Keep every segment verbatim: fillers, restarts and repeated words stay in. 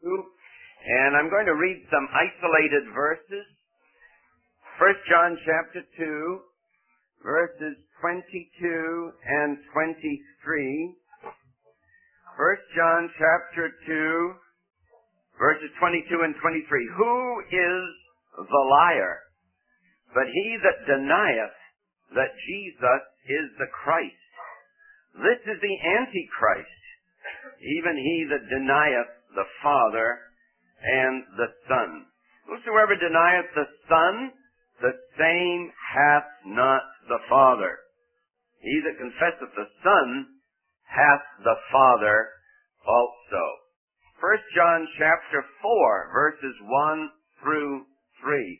And I'm going to read some isolated verses. First John chapter two, verses twenty-two and twenty-three. First John chapter two, verses twenty-two and twenty-three. Who is the liar? But he that denieth that Jesus is the Christ. This is the Antichrist, even he that denieth the Father and the Son. Whosoever denieth the Son, the same hath not the Father. He that confesseth the Son hath the Father also. First John chapter four, verses one through three.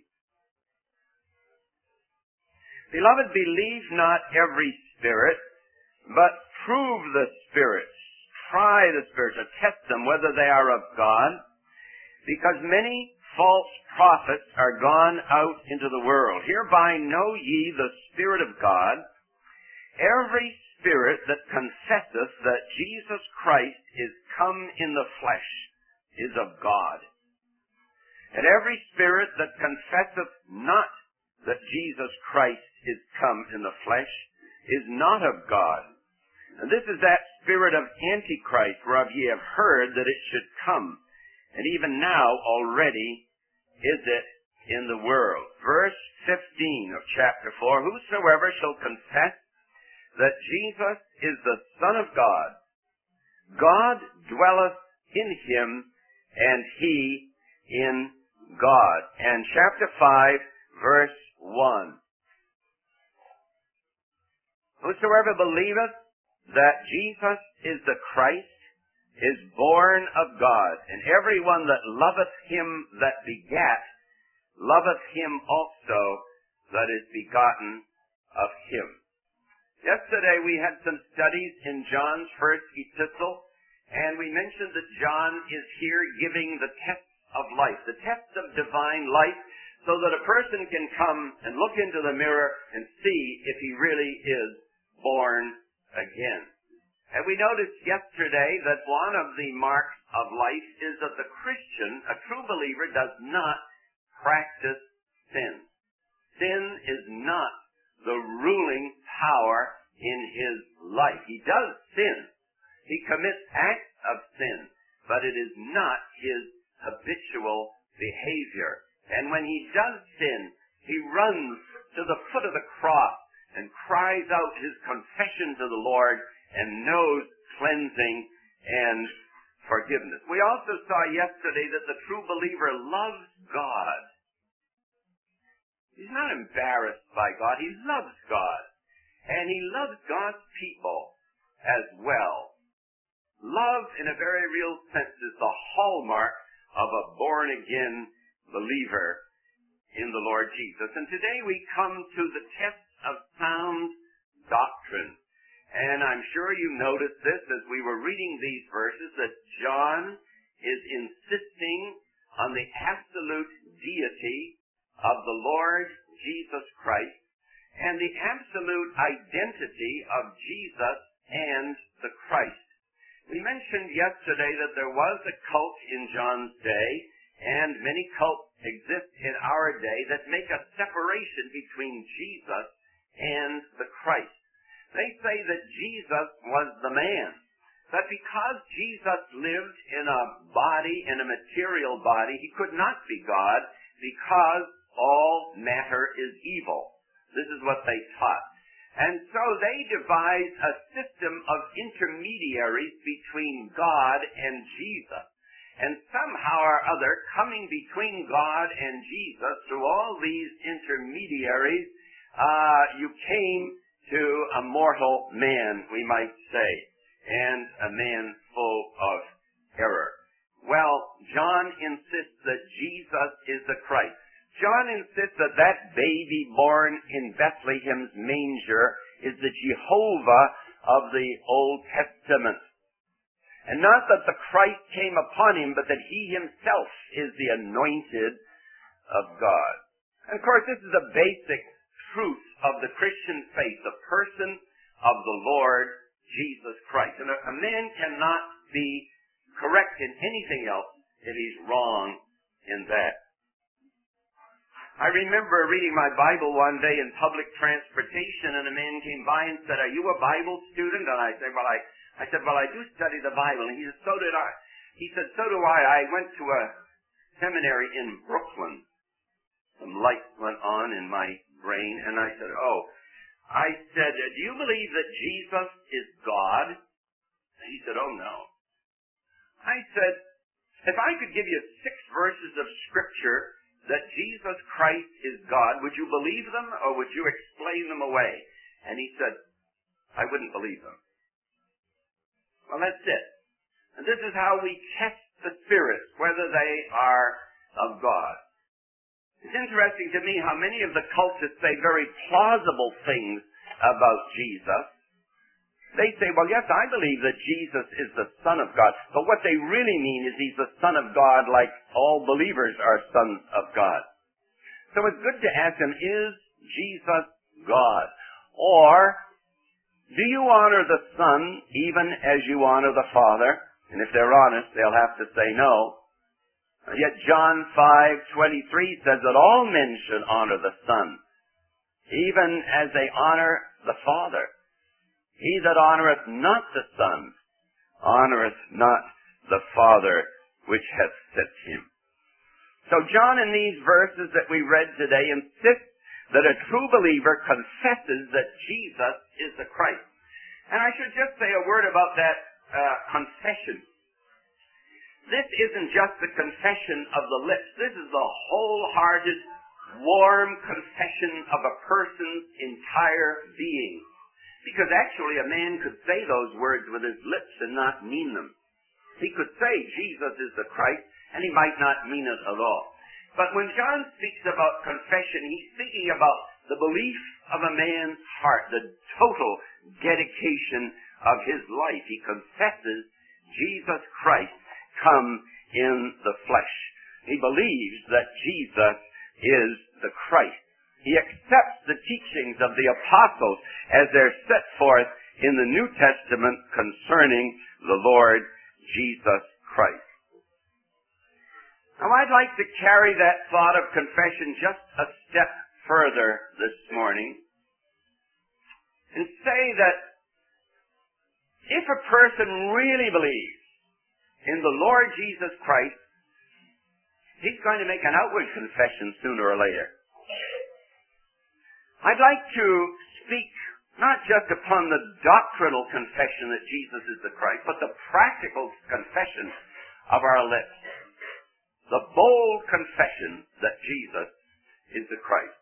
Beloved, believe not every spirit, but prove the spirits. Try the spirits, or test them whether they are of God, because many false prophets are gone out into the world. Hereby know ye the Spirit of God. Every spirit that confesseth that Jesus Christ is come in the flesh is of God. And every spirit that confesseth not that Jesus Christ is come in the flesh is not of God. And this is that spirit of Antichrist, whereof ye have heard that it should come. And even now already is it in the world. Verse fifteen of chapter four, whosoever shall confess that Jesus is the Son of God, God dwelleth in him, and he in God. And chapter five, verse one. Whosoever believeth that Jesus is the Christ is born of God, and every one that loveth him that begat loveth him also that is begotten of him. Yesterday we had some studies in John's first epistle, and we mentioned that John is here giving the tests of life, the tests of divine life, so that a person can come and look into the mirror and see if he really is born again. And we noticed yesterday that one of the marks of life is that the Christian, a true believer, does not practice sin. Sin is not the ruling power in his life. He does sin. He commits acts of sin, but it is not his habitual behavior. And when he does sin, he runs to the foot of the cross and cries out his confession to the Lord and knows cleansing and forgiveness. We also saw yesterday that the true believer loves God. He's not embarrassed by God. He loves God. And he loves God's people as well. Love, in a very real sense, is the hallmark of a born-again believer in the Lord Jesus. And today we come to the test of sound doctrine. And I'm sure you noticed this as we were reading these verses, that John is insisting on the absolute deity of the Lord Jesus Christ and the absolute identity of Jesus and the Christ. We mentioned yesterday that there was a cult in John's day, and many cults exist in our day that make a separation between Jesus and the Christ. They say that Jesus was the man, that because Jesus lived in a body, in a material body, he could not be God because all matter is evil. This is what they taught. And so they devised a system of intermediaries between God and Jesus. And somehow or other, coming between God and Jesus, through all these intermediaries, uh, you came to a mortal man, we might say, and a man full of error. Well, John insists that Jesus is the Christ. John insists that that baby born in Bethlehem's manger is the Jehovah of the Old Testament. And not that the Christ came upon him, but that he himself is the anointed of God. And of course, this is a basic truth of the Christian faith, the person of the Lord Jesus Christ. And a, a man cannot be correct in anything else if he's wrong in that. I remember reading my Bible one day in public transportation, and a man came by and said, "Are you a Bible student?" And I said, "Well, I, I said, well, I do study the Bible." And he said, "So did I." He said, "So do I. I went to a seminary in Brooklyn." Some light went on in my brain, and I said, "Oh." I said, "Do you believe that Jesus is God?" And he said, "Oh, no." I said, "If I could give you six verses of Scripture that Jesus Christ is God, would you believe them or would you explain them away?" And he said, "I wouldn't believe them." Well, that's it. And this is how we test the spirits, whether they are of God. It's interesting to me how many of the cultists say very plausible things about Jesus. They say, "Well, yes, I believe that Jesus is the Son of God." But what they really mean is he's the Son of God like all believers are sons of God. So it's good to ask them, is Jesus God? Or, do you honor the Son even as you honor the Father? And if they're honest, they'll have to say no. Yet John five twenty-three says that all men should honor the Son, even as they honor the Father. He that honoreth not the Son, honoreth not the Father which hath sent him. So John, in these verses that we read today, insists that a true believer confesses that Jesus is the Christ. And I should just say a word about that uh, confession. This isn't just the confession of the lips. This is the wholehearted, warm confession of a person's entire being. Because actually a man could say those words with his lips and not mean them. He could say Jesus is the Christ, and he might not mean it at all. But when John speaks about confession, he's speaking about the belief of a man's heart, the total dedication of his life. He confesses Jesus Christ come in the flesh. He believes that Jesus is the Christ. He accepts the teachings of the apostles as they're set forth in the New Testament concerning the Lord Jesus Christ. Now, I'd like to carry that thought of confession just a step further this morning and say that if a person really believes in the Lord Jesus Christ, he's going to make an outward confession sooner or later. I'd like to speak not just upon the doctrinal confession that Jesus is the Christ, but the practical confession of our lips. The bold confession that Jesus is the Christ.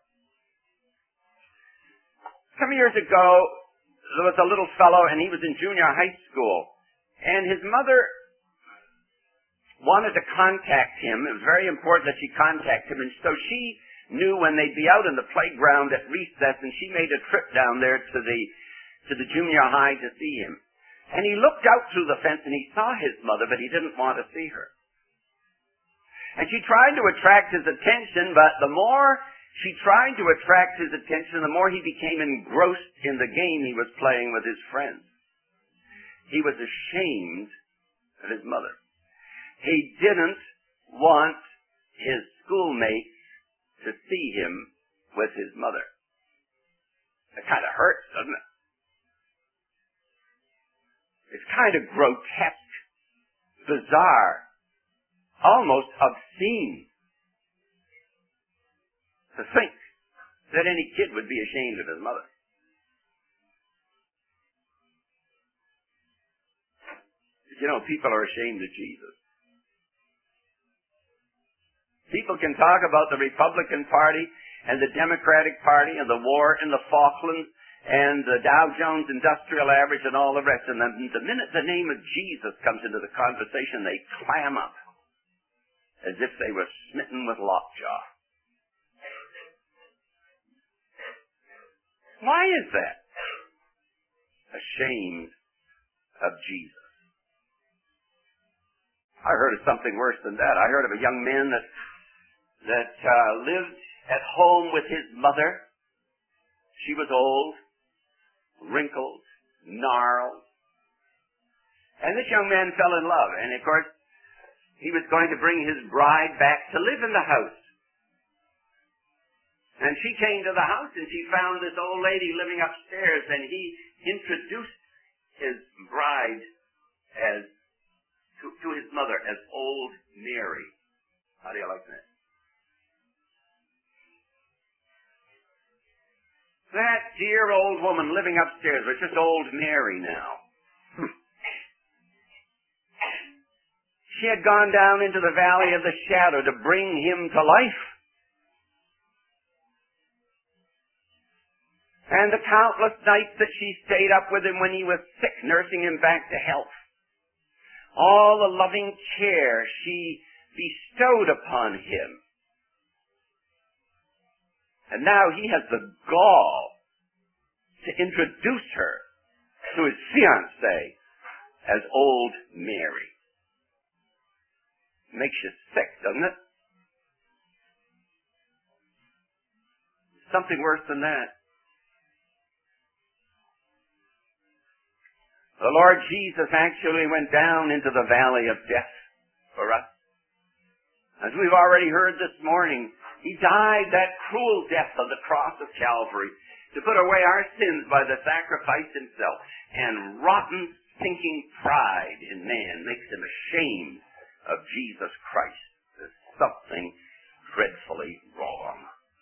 Some years ago, there was a little fellow, and he was in junior high school, and his mother wanted to contact him. It was very important that she contact him, and so she knew when they'd be out in the playground at recess, and she made a trip down there to the to the junior high to see him. And he looked out through the fence, and he saw his mother, but he didn't want to see her. And she tried to attract his attention, but the more she tried to attract his attention, the more he became engrossed in the game he was playing with his friends. He was ashamed of his mother. He didn't want his schoolmates to see him with his mother. It kind of hurts, doesn't it? It's kind of grotesque, bizarre, almost obscene to think that any kid would be ashamed of his mother. You know, people are ashamed of Jesus. People can talk about the Republican Party and the Democratic Party and the war in the Falklands and the Dow Jones Industrial Average and all the rest. And then the minute the name of Jesus comes into the conversation, they clam up as if they were smitten with lockjaw. Why is that? Ashamed of Jesus. I heard of something worse than that. I heard of a young man that that uh, lived at home with his mother. She was old, wrinkled, gnarled. And this young man fell in love. And of course, he was going to bring his bride back to live in the house. And she came to the house and she found this old lady living upstairs, and he introduced his bride as to, to his mother as Old Mary. How do you like that? That dear old woman living upstairs was just Old Mary now. She had gone down into the valley of the shadow to bring him to life. And the countless nights that she stayed up with him when he was sick, nursing him back to health. All the loving care she bestowed upon him. And now he has the gall to introduce her to his fiancée as Old Mary. Makes you sick, doesn't it? Something worse than that. The Lord Jesus actually went down into the valley of death for us. As we've already heard this morning, he died that cruel death of the cross of Calvary to put away our sins by the sacrifice himself. And rotten, stinking pride in man makes him ashamed of Jesus Christ. There's something dreadfully wrong.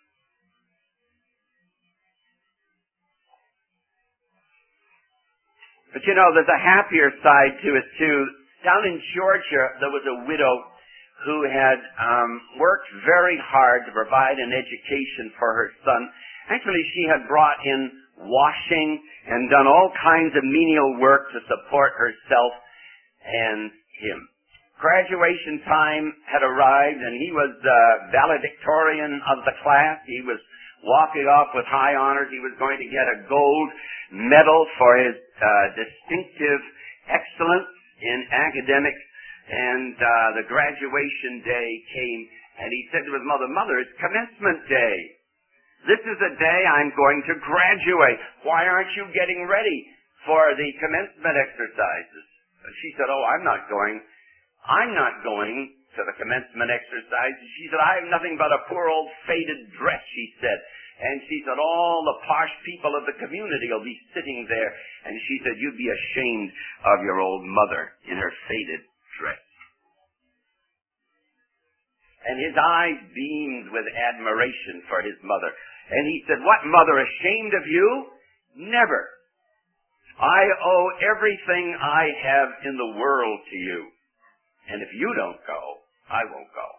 But you know, there's a happier side to it too. Down in Georgia, there was a widow who had um, worked very hard to provide an education for her son. Actually, she had brought in washing and done all kinds of menial work to support herself and him. Graduation time had arrived, and he was the valedictorian of the class. He was walking off with high honors. He was going to get a gold medal for his uh, distinctive excellence in academics. And uh, the graduation day came, and he said to his mother, "Mother, it's commencement day. This is the day I'm going to graduate. Why aren't you getting ready for the commencement exercises?" And she said, "Oh, I'm not going. I'm not going to the commencement exercises." She said, "I have nothing but a poor old faded dress," she said. And she said, "All the posh people of the community will be sitting there." And she said, "You'd be ashamed of your old mother in her faded dress." And his eyes beamed with admiration for his mother. And he said, "What, mother, ashamed of you? Never. I owe everything I have in the world to you. And if you don't go, I won't go."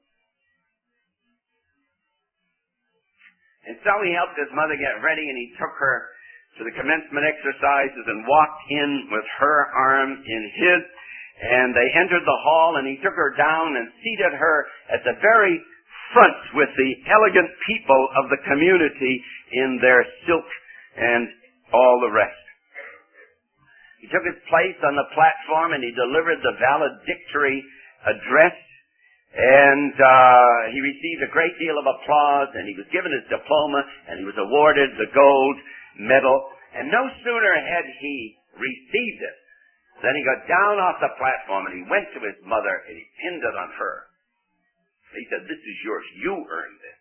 And so he helped his mother get ready, and he took her to the commencement exercises and walked in with her arm in his. And they entered the hall, and he took her down and seated her at the very front with the elegant people of the community in their silk and all the rest. He took his place on the platform, and he delivered the valedictory address, and uh, he received a great deal of applause, and he was given his diploma, and he was awarded the gold medal. And no sooner had he received it than he got down off the platform, and he went to his mother, and he pinned it on her. He said, "This is yours. You earned it."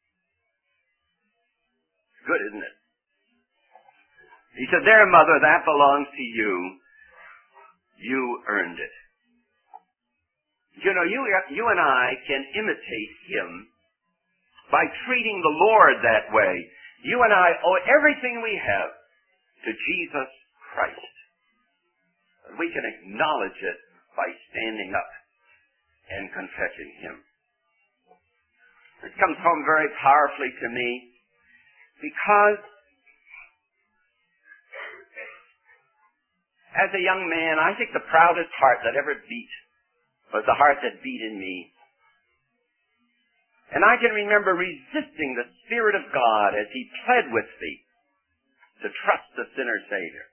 It's good, isn't it? He said, "There, mother, that belongs to you. You earned it." You know, you, you and I can imitate him by treating the Lord that way. You and I owe everything we have to Jesus Christ. We can acknowledge it by standing up and confessing him. This comes home very powerfully to me because as a young man, I think the proudest heart that ever beat was the heart that beat in me. And I can remember resisting the Spirit of God as he pled with me to trust the sinner Savior.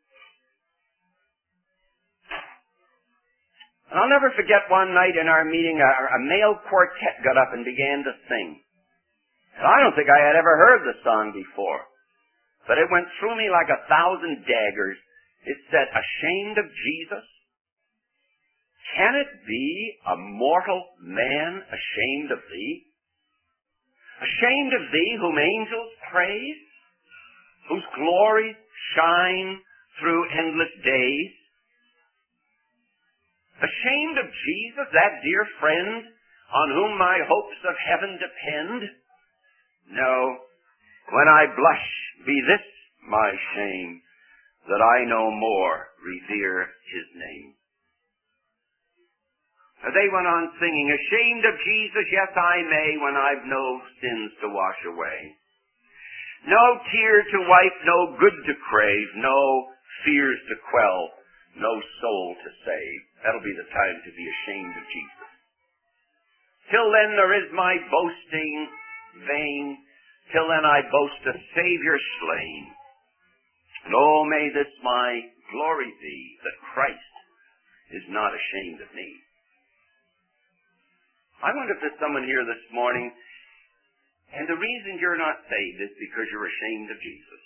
And I'll never forget one night in our meeting, a, a male quartet got up and began to sing. And I don't think I had ever heard the song before, but it went through me like a thousand daggers. It said, "Ashamed of Jesus? Can it be a mortal man ashamed of thee? Ashamed of thee whom angels praise, whose glories shine through endless days? Ashamed of Jesus, that dear friend, on whom my hopes of heaven depend? No, when I blush, be this my shame, that I no more revere his name. They went on singing, ashamed of Jesus, yes I may, when I've no sins to wash away. No tear to wipe, no good to crave, no fears to quell, no soul to save. That'll be the time to be ashamed of Jesus. Till then there is my boasting vain, till then I boast a Savior slain. And oh, may this my glory be, that Christ is not ashamed of me. I wonder if there's someone here this morning, and the reason you're not saved is because you're ashamed of Jesus.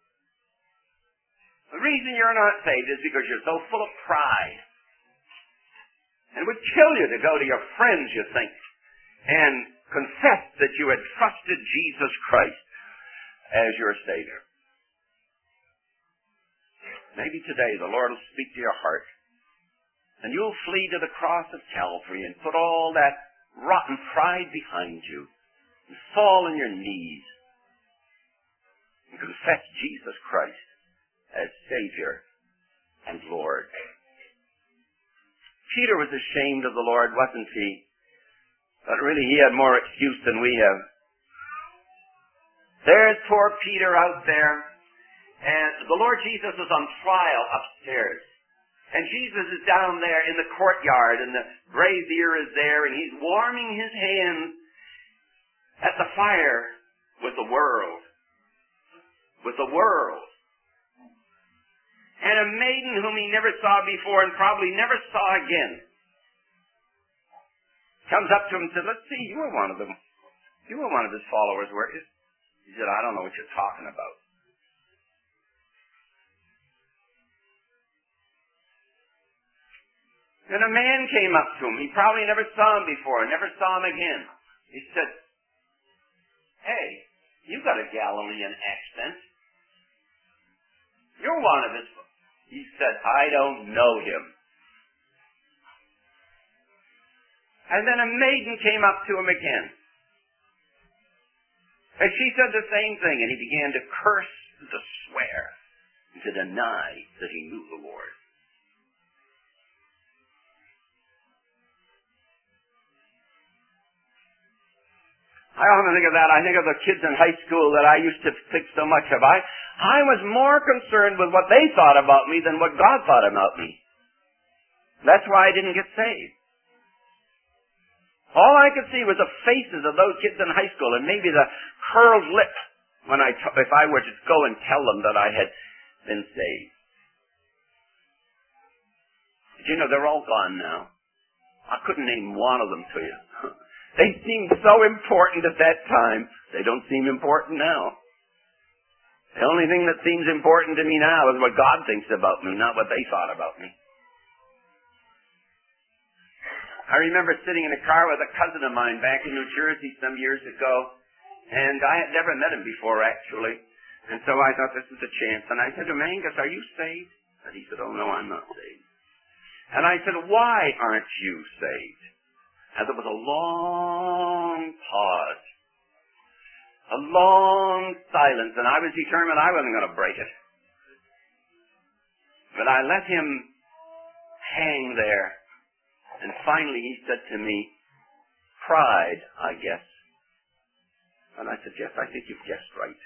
The reason you're not saved is because you're so full of pride. And it would kill you to go to your friends, you think, and confess that you had trusted Jesus Christ as your Savior. Maybe today the Lord will speak to your heart, and you'll flee to the cross of Calvary and put all that rotten pride behind you and fall on your knees and confess Jesus Christ as Savior and Lord. Peter was ashamed of the Lord, wasn't he? But really he had more excuse than we have. There's poor Peter out there, and the Lord Jesus is on trial upstairs. And Jesus is down there in the courtyard, and the brazier is there, and he's warming his hands at the fire with the world. With the world. And a maiden whom he never saw before and probably never saw again comes up to him and says, let's see, you were one of them. You were one of his followers, weren't you? He said, I don't know what you're talking about. Then a man came up to him. He probably never saw him before, never saw him again. He said, hey, you got a Galilean accent. You're one of his. He said, I don't know him. And then a maiden came up to him again. And she said the same thing, and he began to curse and to swear and to deny that he knew the Lord. I often think of that. I think of the kids in high school that I used to think so much of. I, I was more concerned with what they thought about me than what God thought about me. That's why I didn't get saved. All I could see was the faces of those kids in high school and maybe the curled lip when I, t- if I were to go and tell them that I had been saved. But you know, they're all gone now. I couldn't name one of them to you. They seemed so important at that time. They don't seem important now. The only thing that seems important to me now is what God thinks about me, not what they thought about me. I remember sitting in a car with a cousin of mine back in New Jersey some years ago, and I had never met him before, actually. And so I thought this was a chance. And I said to him, Angus, are you saved? And he said, oh, no, I'm not saved. And I said, why aren't you saved? And there was a long pause, a long silence, and I was determined I wasn't going to break it. But I let him hang there, and finally he said to me, pride, I guess. And I said, yes, I think you've guessed right.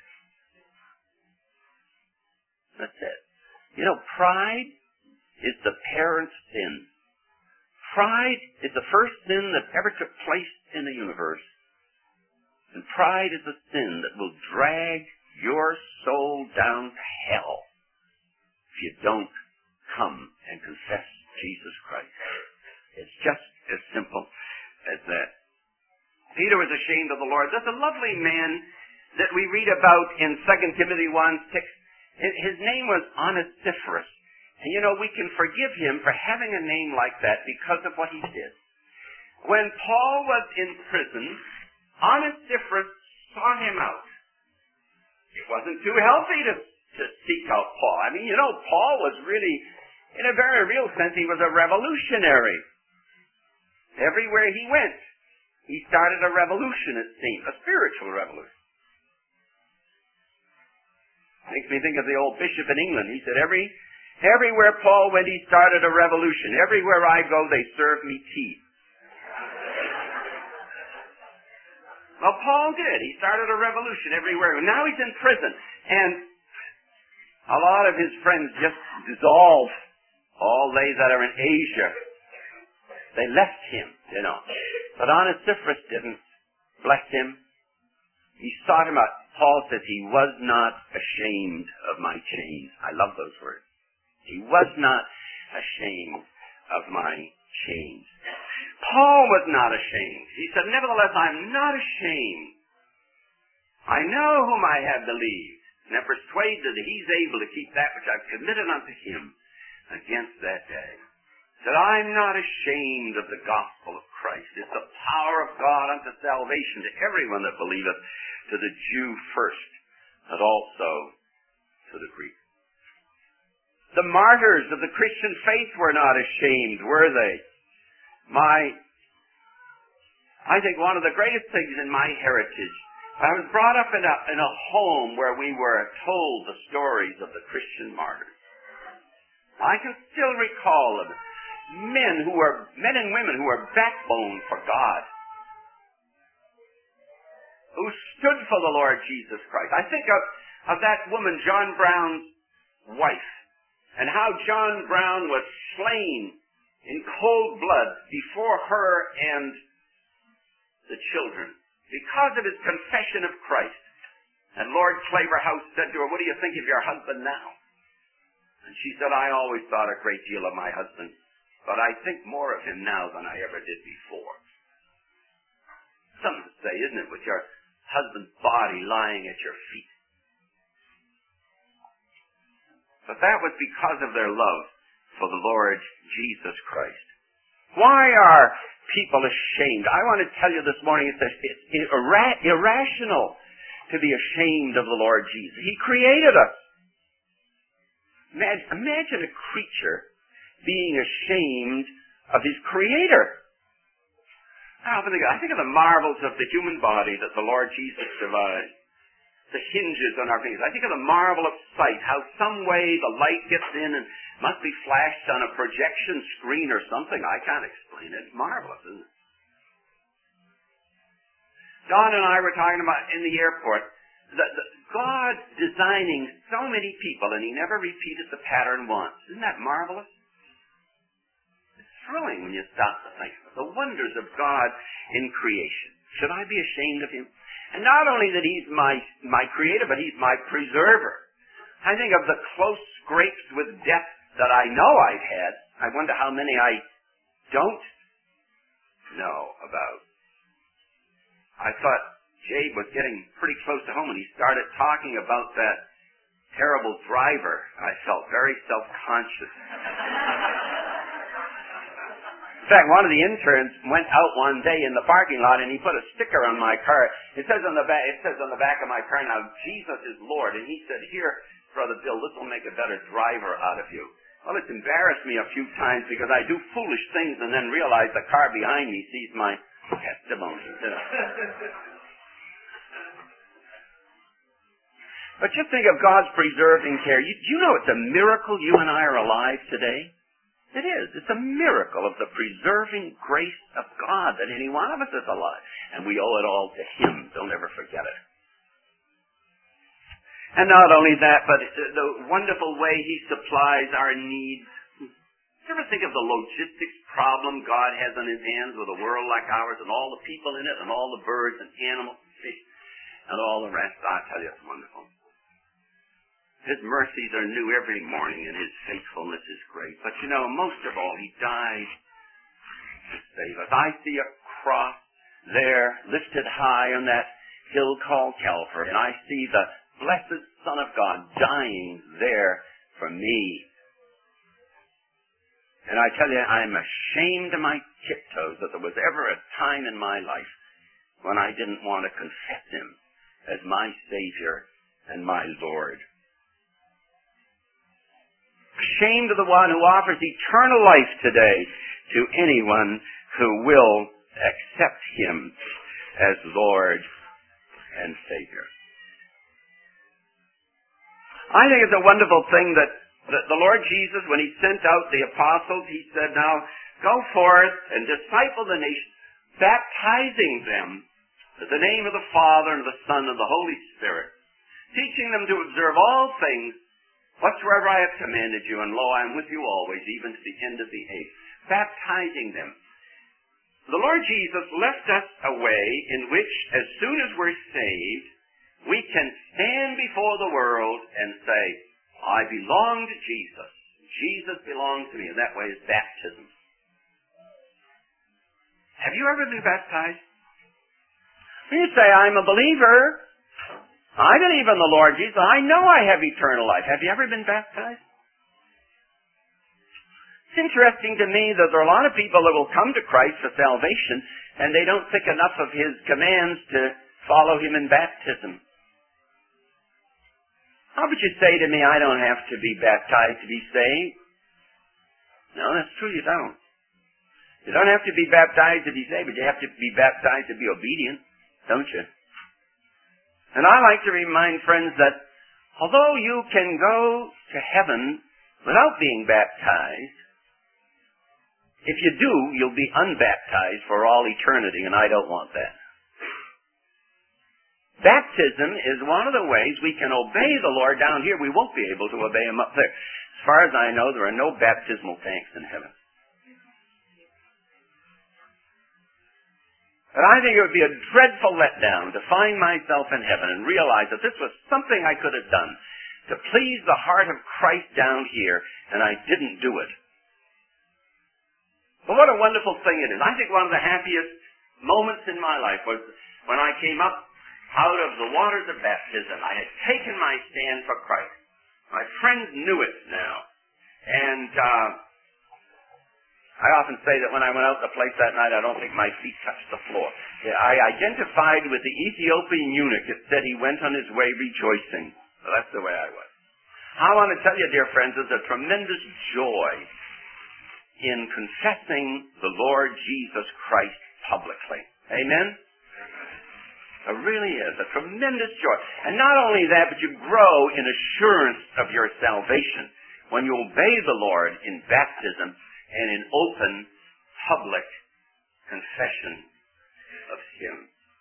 That's it. You know, pride is the parent sin. Pride is the first sin that ever took place in the universe. And pride is a sin that will drag your soul down to hell if you don't come and confess Jesus Christ. It's just as simple as that. Peter was ashamed of the Lord. There's a lovely man that we read about in Second Timothy one six. His name was Onesiphorus. And you know, we can forgive him for having a name like that because of what he did. When Paul was in prison, Onesiphorus sought him out. It wasn't too healthy to, to seek out Paul. I mean, you know, Paul was really, in a very real sense, he was a revolutionary. Everywhere he went, he started a revolution, it seemed, a spiritual revolution. Makes me think of the old bishop in England. He said, every everywhere Paul went, he started a revolution. Everywhere I go, they serve me tea. Well, Paul did. He started a revolution everywhere. Now he's in prison. And a lot of his friends just dissolved. All they that are in Asia, they left him, you know. But Onesiphorus didn't. Bless him. He sought him out. Paul says he was not ashamed of my chains. I love those words. He was not ashamed of my chains. Paul was not ashamed. He said, nevertheless, I'm not ashamed. I know whom I have believed, and am persuaded that he's able to keep that which I've committed unto him against that day. That I'm not ashamed of the gospel of Christ. It's the power of God unto salvation to everyone that believeth, to the Jew first, but also to the Greek. The martyrs of the Christian faith were not ashamed, were they? My, I think one of the greatest things in my heritage, I was brought up in a, in a home where we were told the stories of the Christian martyrs. I can still recall them. Men who were, men and women who were backbone for God, who stood for the Lord Jesus Christ. I think of, of that woman, John Brown's wife, and how John Brown was slain in cold blood before her and the children because of his confession of Christ. And Lord Claverhouse said to her, what do you think of your husband now? And she said, I always thought a great deal of my husband, but I think more of him now than I ever did before. Something to say, isn't it, with your husband's body lying at your feet? But that was because of their love for the Lord Jesus Christ. Why are people ashamed? I want to tell you this morning, it's, it's irra- irrational to be ashamed of the Lord Jesus. He created us. Imagine, imagine a creature being ashamed of his Creator. I often think, I think of the marvels of the human body that the Lord Jesus devised. The hinges on our fingers. I think of the marvel of sight, how some way the light gets in and must be flashed on a projection screen or something. I can't explain it. It's marvelous, isn't it? Don and I were talking about in the airport, the, the, God designing so many people, and he never repeated the pattern once. Isn't that marvelous? It's thrilling when you stop to think of it. The wonders of God in creation. Should I be ashamed of him? And not only that he's my, my creator, but he's my preserver. I think of the close scrapes with death that I know I've had. I wonder how many I don't know about. I thought Jabe was getting pretty close to home when he started talking about that terrible driver. I felt very self-conscious. In fact, one of the interns went out one day in the parking lot and he put a sticker on my car. It says on the back, it says on the back of my car, now Jesus is Lord. And he said, here, Brother Bill, this will make a better driver out of you. Well, it's embarrassed me a few times because I do foolish things and then realize the car behind me sees my testimony. But just think of God's preserving care. You, do you know it's a miracle you and I are alive today? It is. It's a miracle of the preserving grace of God that any one of us is alive. And we owe it all to him. Don't ever forget it. And not only that, but the wonderful way he supplies our needs. You ever think of the logistics problem God has on his hands with a world like ours and all the people in it and all the birds and animals and fish and all the rest? I tell you, it's wonderful. His mercies are new every morning, and his faithfulness is great. But you know, most of all, he died to save us. I see a cross there, lifted high on that hill called Calvary, and I see the blessed Son of God dying there for me. And I tell you, I'm ashamed to my tiptoes that there was ever a time in my life when I didn't want to confess him as my Savior and my Lord. Ashamed of the one who offers eternal life today to anyone who will accept him as Lord and Savior. I think it's a wonderful thing that the Lord Jesus, when he sent out the apostles, he said, now go forth and disciple the nation, baptizing them in the name of the Father and of the Son and the Holy Spirit, teaching them to observe all things whatsoever I have commanded you, and lo, I am with you always, even to the end of the age. Baptizing them. The Lord Jesus left us a way in which, as soon as we're saved, we can stand before the world and say, I belong to Jesus. Jesus belongs to me. And that way is baptism. Have you ever been baptized? When you say, I'm a believer, I believe in the Lord Jesus, I know I have eternal life. Have you ever been baptized? It's interesting to me that there are a lot of people that will come to Christ for salvation and they don't think enough of his commands to follow him in baptism. How would you say to me, I don't have to be baptized to be saved? No, that's true, you don't. You don't have to be baptized to be saved, but you have to be baptized to be obedient, don't you? And I like to remind friends that although you can go to heaven without being baptized, if you do, you'll be unbaptized for all eternity, and I don't want that. Baptism is one of the ways we can obey the Lord down here. We won't be able to obey him up there. As far as I know, there are no baptismal tanks in heaven. But I think it would be a dreadful letdown to find myself in heaven and realize that this was something I could have done to please the heart of Christ down here, and I didn't do it. But what a wonderful thing it is. I think one of the happiest moments in my life was when I came up out of the waters of baptism. I had taken my stand for Christ. My friends knew it now. And uh, I often say that when I went out to the place that night, I don't think my feet touched the floor. I identified with the Ethiopian eunuch. It said he went on his way rejoicing. So that's the way I was. I want to tell you, dear friends, there's a tremendous joy in confessing the Lord Jesus Christ publicly. Amen? There really is a tremendous joy. And not only that, but you grow in assurance of your salvation when you obey the Lord in baptism and in open, public confession of him.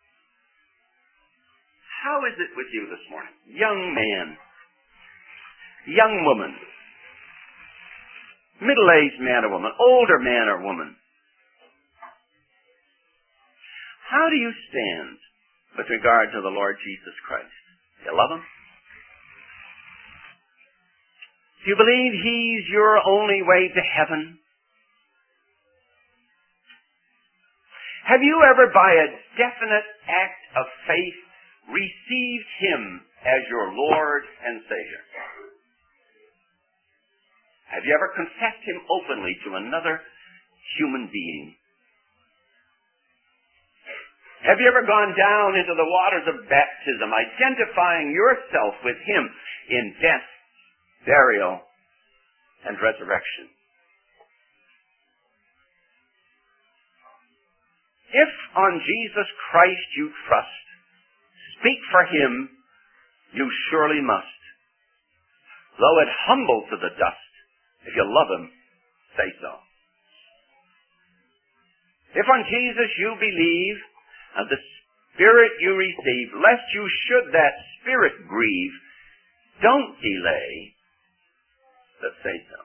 How is it with you this morning? Young man, young woman, middle-aged man or woman, older man or woman. How do you stand with regard to the Lord Jesus Christ? Do you love him? Do you believe he's your only way to heaven? Have you ever, by a definite act of faith, received him as your Lord and Savior? Have you ever confessed him openly to another human being? Have you ever gone down into the waters of baptism, identifying yourself with him in death, burial, and resurrection? If on Jesus Christ you trust, speak for him, you surely must. Though it humble to the dust, if you love him, say so. If on Jesus you believe, and the Spirit you receive, lest you should that Spirit grieve, don't delay, but say so.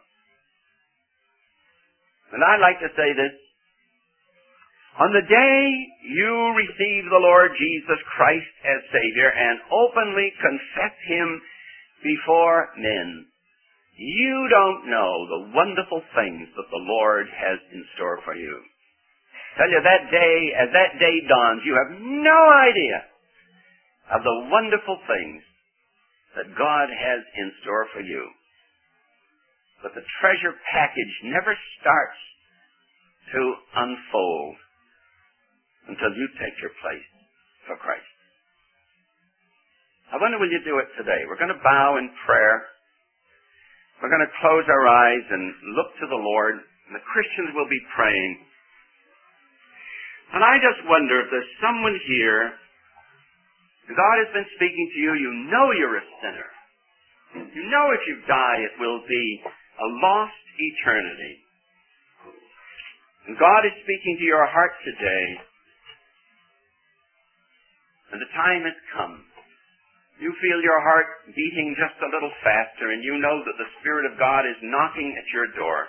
And I'd like to say this. On the day you receive the Lord Jesus Christ as Savior and openly confess him before men, you don't know the wonderful things that the Lord has in store for you. Tell you, that day, as that day dawns, you have no idea of the wonderful things that God has in store for you. But the treasure package never starts to unfold until you take your place for Christ. I wonder, will you do it today? We're going to bow in prayer. We're going to close our eyes and look to the Lord. And the Christians will be praying. And I just wonder if there's someone here, God has been speaking to you, you know you're a sinner. You know if you die it will be a lost eternity. And God is speaking to your heart today. And the time has come. You feel your heart beating just a little faster, and you know that the Spirit of God is knocking at your door.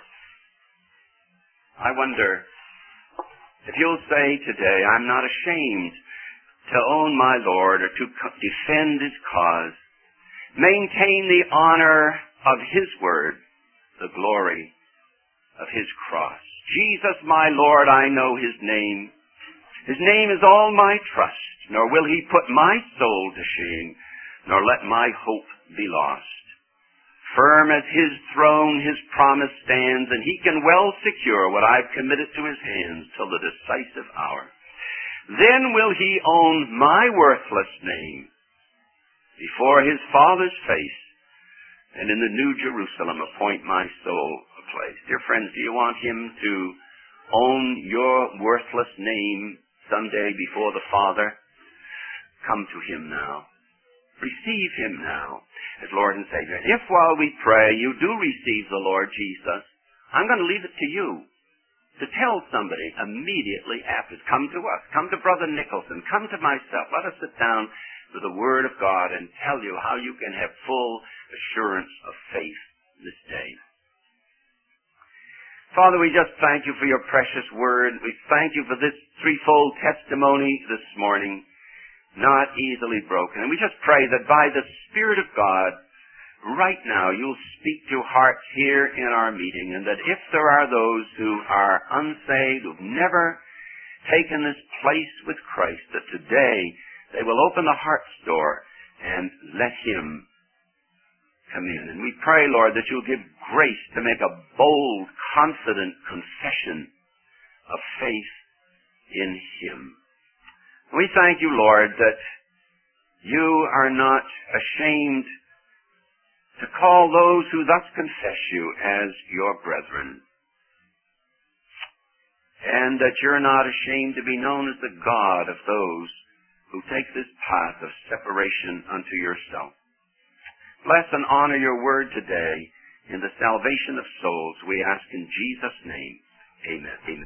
I wonder if you'll say today, I'm not ashamed to own my Lord or to defend His cause, maintain the honor of His word, the glory of His cross. Jesus, my Lord, I know His name. His name is all my trust, nor will He put my soul to shame, nor let my hope be lost. Firm as His throne, His promise stands, and He can well secure what I've committed to His hands till the decisive hour. Then will He own my worthless name before His Father's face, and in the New Jerusalem appoint my soul a place. Dear friends, do you want Him to own your worthless name someday before the Father? Come to Him now. Receive Him now as Lord and Savior. And if while we pray you do receive the Lord Jesus, I'm going to leave it to you to tell somebody immediately after. Come to us. Come to Brother Nicholson. Come to myself. Let us sit down with the Word of God and tell you how you can have full assurance of faith this day. Father, we just thank you for your precious Word. We thank you for this threefold testimony this morning, not easily broken. And we just pray that by the Spirit of God, right now, you'll speak to hearts here in our meeting, and that if there are those who are unsaved, who've never taken this place with Christ, that today they will open the heart's door and let Him come in. And we pray, Lord, that you'll give grace to make a bold, confident confession of faith in Him. We thank you, Lord, that you are not ashamed to call those who thus confess you as your brethren, and that you're not ashamed to be known as the God of those who take this path of separation unto yourself. Bless and honor your word today in the salvation of souls, we ask in Jesus' name. Amen. Amen.